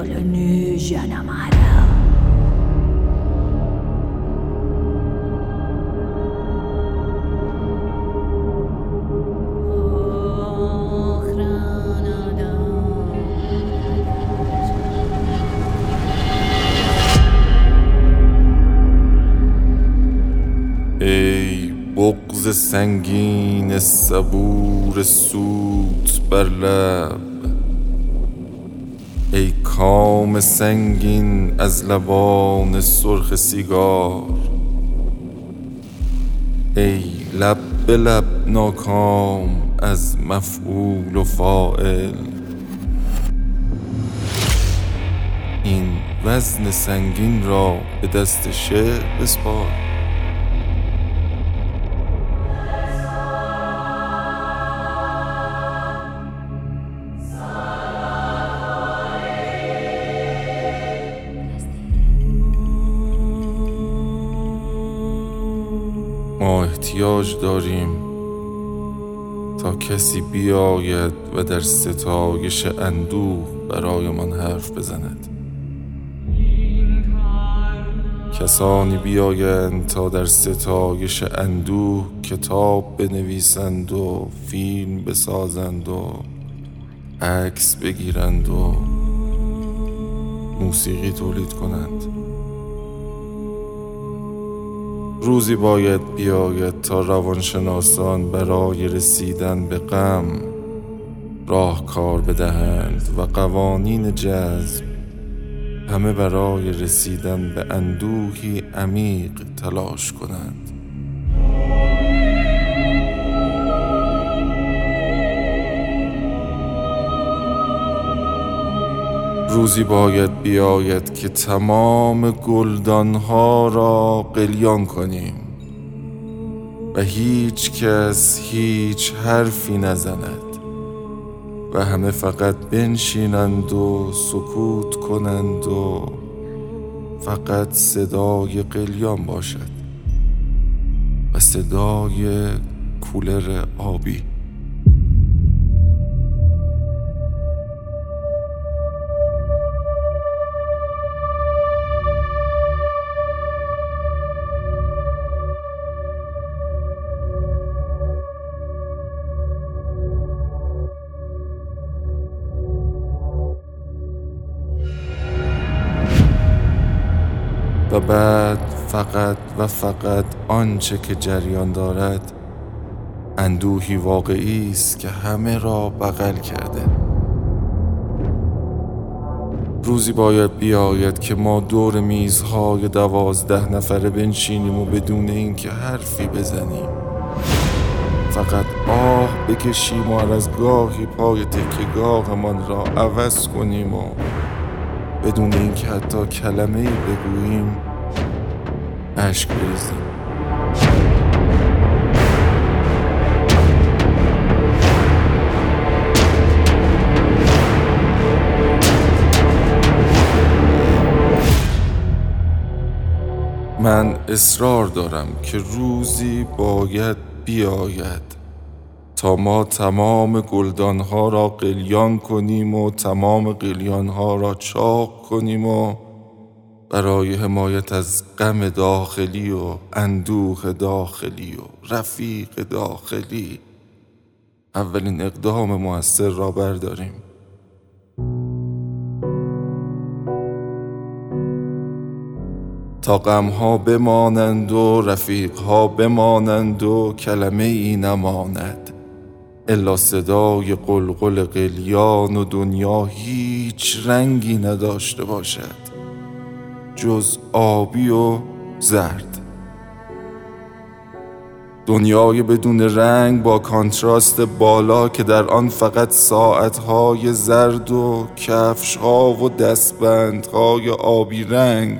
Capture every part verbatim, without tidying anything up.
le nu Janamara. ای بغض سنگین صبور سوت بر لب، ای کام سنگین از لبان سرخ سیگار، ای لب به لب ناکام از مفعول و فاعل، این وزن سنگین را به دست شعر بسپار. ما احتیاج داریم تا کسی بیاید و در ستایش اندوه برایمان حرف بزند. کسانی بیایند تا در ستایش اندوه کتاب بنویسند و فیلم بسازند و عکس بگیرند و موسیقی تولید کنند. روزی باید بیاید تا روانشناسان برای رسیدن به غم راهکار بدهند و قوانین جذب همه برای رسیدن به اندوهی عمیق تلاش کنند. روزی باید بیاید که تمام گلدانها را قلیان کنیم و هیچ کس هیچ حرفی نزند و همه فقط بنشینند و سکوت کنند و فقط صدای قلیان باشد و صدای کولر آبی. و بعد فقط و فقط آنچه که جریان دارد اندوهی واقعی است که همه را بغل کرده. روزی باید بیاید که ما دور میزهای دوازده نفره بنشینیم و بدون اینکه حرفی بزنیم فقط آه بکشیم و از گاهی پای تکیه‌گاهمان را عوض کنیم و بدون اینکه حتی کلمه‌ای بگوییم اشک بریزیم. من اصرار دارم که روزی باید بیاید تا ما تمام گلدانها را قلیان کنیم و تمام قلیانها را چاق کنیم و برای حمایت از غم داخلی و اندوه داخلی و رفیق داخلی اولین اقدام مؤثر را برداریم. تا غمها بمانند و رفیقها بمانند و کلمه ای نماند الا صدای قلقل قلیان و دنیا هیچ رنگی نداشته باشد جز آبی و زرد. دنیای بدون رنگ با کانتراست بالا که در آن فقط ساعتهای زرد و کفشها و دستبندهای آبی رنگ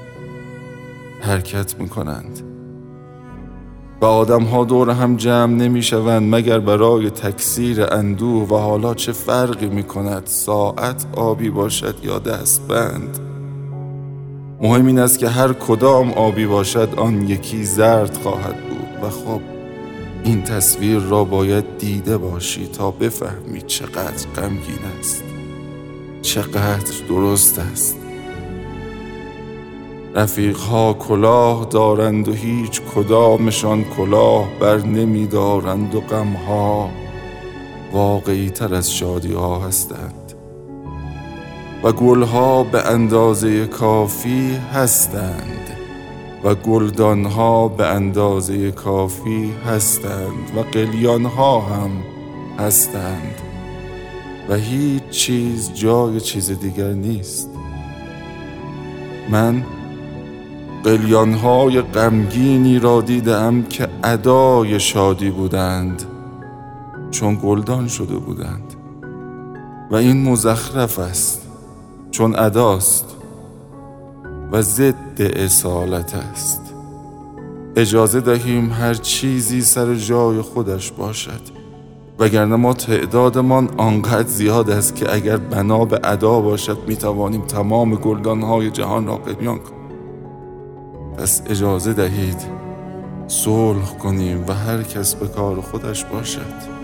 حرکت میکنند و آدمها دور هم جمع نمی شوند مگر برای تکثیر اندوه و حالا چه فرقی می کند ساعت آبی باشد یا دستبند. مهم این است که هر کدام آبی باشد آن یکی زرد خواهد بود و خب این تصویر را باید دیده باشی تا بفهمی چقدر غمگین است. چقدر درست است. رفیقها کلاه دارند و هیچ کدامشان کلاه بر نمی دارند و غمها واقعی تر از شادی ها هستند و گلها به اندازه کافی هستند و گلدانها به اندازه کافی هستند و قلیانها هم هستند و هیچ چیز جای چیز دیگر نیست. من قلیانهای غمگینی را دیدم که ادای شادی بودند چون گلدان شده بودند و این مزخرف است چون اداست و ضد اصالت است. اجازه دهیم هر چیزی سر جای خودش باشد، وگرنه ما تعدادمان آنقدر زیاد است که اگر بنا به ادا باشد میتوانیم تمام گلدانهای جهان را قلیان کنیم. پس اجازه دهید صلح کنیم و هر کس به کار خودش باشد.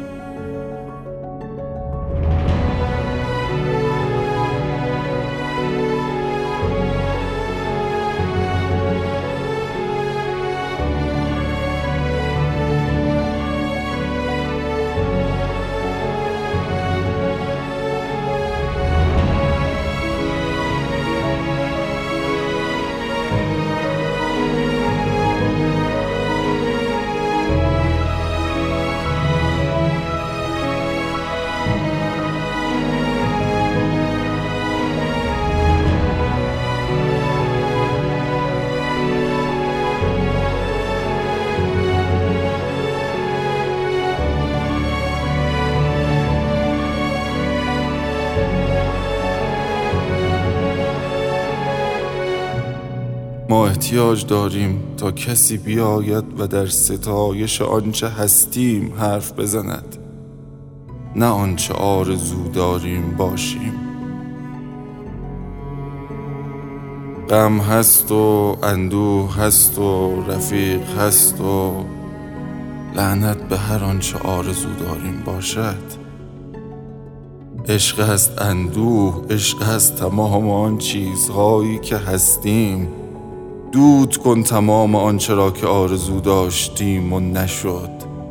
ما احتیاج داریم تا کسی بیاید و در ستایش آنچه هستیم حرف بزند، نه آنچه آرزو داریم باشیم. غم هست و اندوه هست و رفیق هست و لعنت به هر آنچه آرزو داریم باشد. عشق هست اندوه، عشق هست تمام آن چیزهایی که هستیم. دود کن تمام آنچه را که آرزو داشتیم و نشد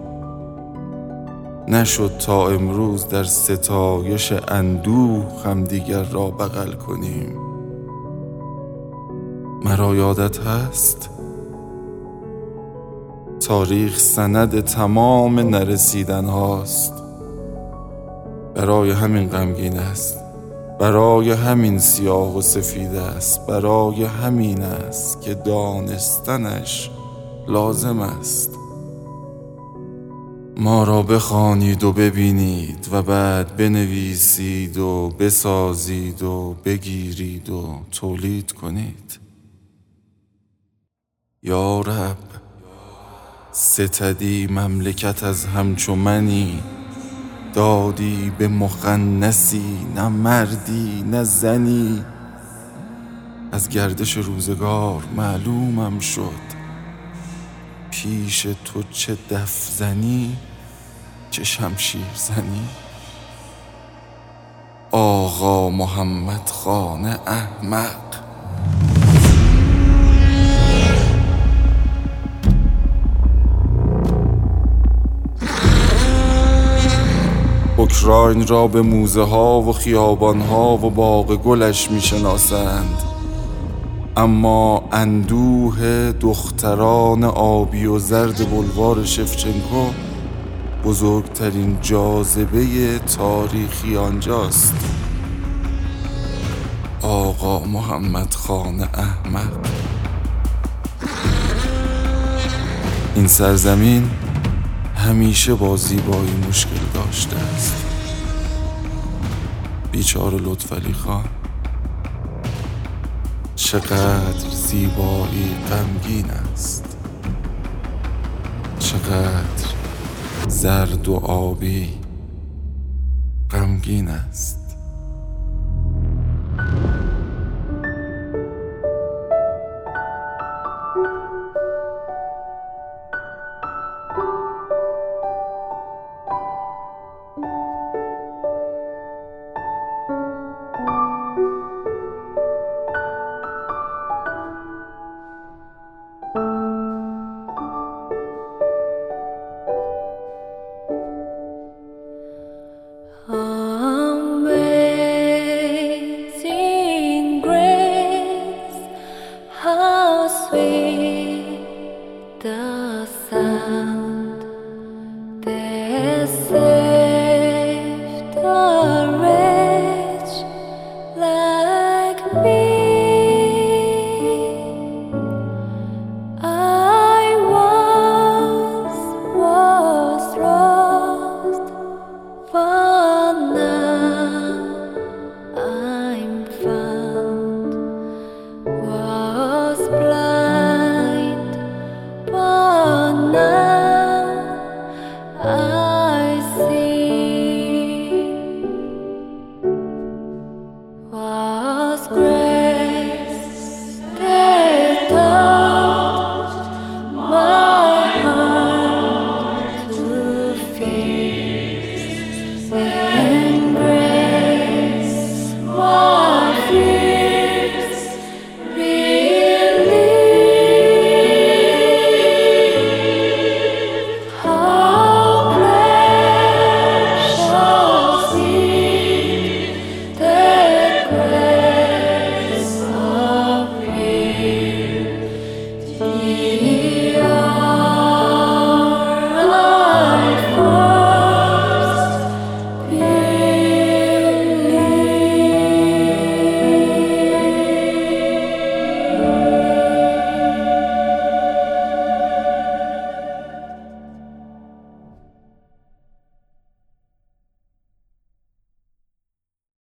نشد تا امروز در ستایش اندوه هم دیگر را بغل کنیم. مرا یادت هست؟ تاریخ سند تمام نرسیدن هاست. برای همین غمگین است، برای همین سیاه و سفید است، برای همین است که دانستنش لازم است. ما را بخوانید و ببینید و بعد بنویسید و بسازید و بگیرید و تولید کنید. یا رب، ستدی مملکت از همچو منی، دادی به مخنثی نه مردی نه زنی. از گردش روزگار معلومم شد، پیش تو چه دف زنی چه شمشیر زنی. آقا محمد خان احمق. اوکراین را به موزه ها و خیابان ها و باغ گلش می شناسند، اما اندوه دختران آبی و زرد بلوار شفچنکو بزرگترین جاذبه تاریخی آنجاست. آقا محمد خان احمق. این سرزمین همیشه با زیبایی مشکل داشته است. بیچاره لطفعلی خان، چقدر زیبایی غمگین است، چقدر زرد و آبی غمگین است. qui